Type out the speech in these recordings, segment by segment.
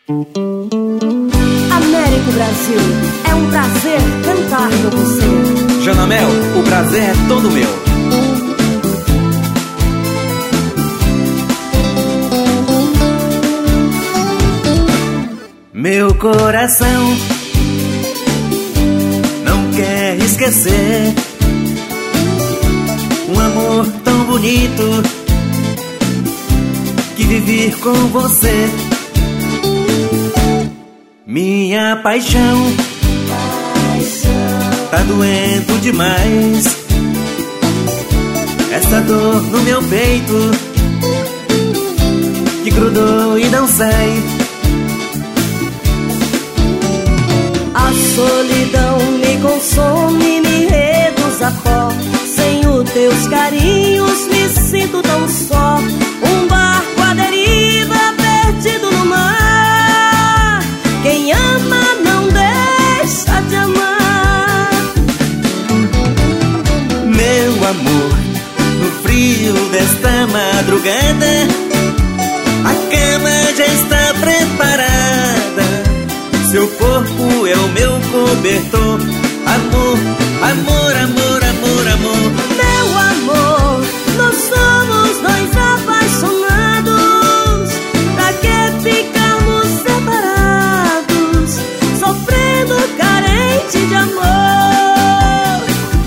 Américo Brasil, é um prazer cantar com você. Janamel, o prazer é todo meu. Meu coração não quer esquecer um amor tão bonito que vivi com você. Minha paixão tá doendo demais. Essa dor no meu peito que grudou e não sai. A solidão me consome, me reduz a pó. Sem os teus carinhos me sinto tão só. Um barco à deriva, perdido no mar. Quem ama não deixa de amar. Meu amor, no frio desta madrugada, a cama já está preparada. Seu corpo é o meu cobertor. Amor, amor, amor, amor, amor. Meu amor, nós somos dois apaixonados. Pra que ficarmos separados, sofrendo carente de amor?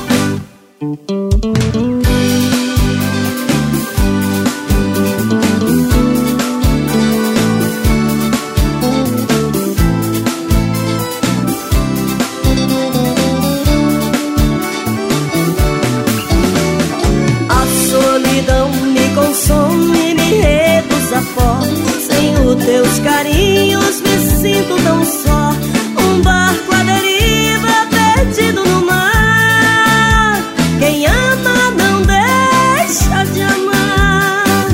Consome, me reduz a pó. Sem os teus carinhos me sinto tão só. Um barco à deriva, perdido no mar. Quem ama não deixa de amar.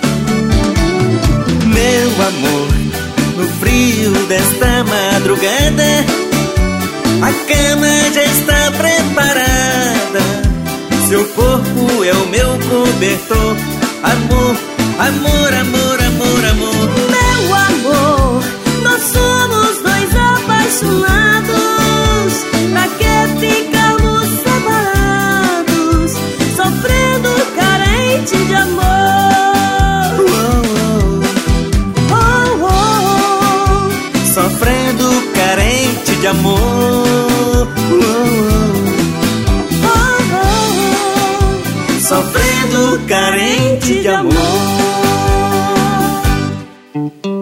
Meu amor, no frio desta madrugada, a cama já está preparada. Seu corpo é o meu cobertor. Amor, amor, amor, amor, amor. Meu amor, nós somos dois apaixonados. Pra que ficarmos separados, sofrendo carente de amor? Oh, oh, oh. Sofrendo carente de amor. Sofrendo carente de amor.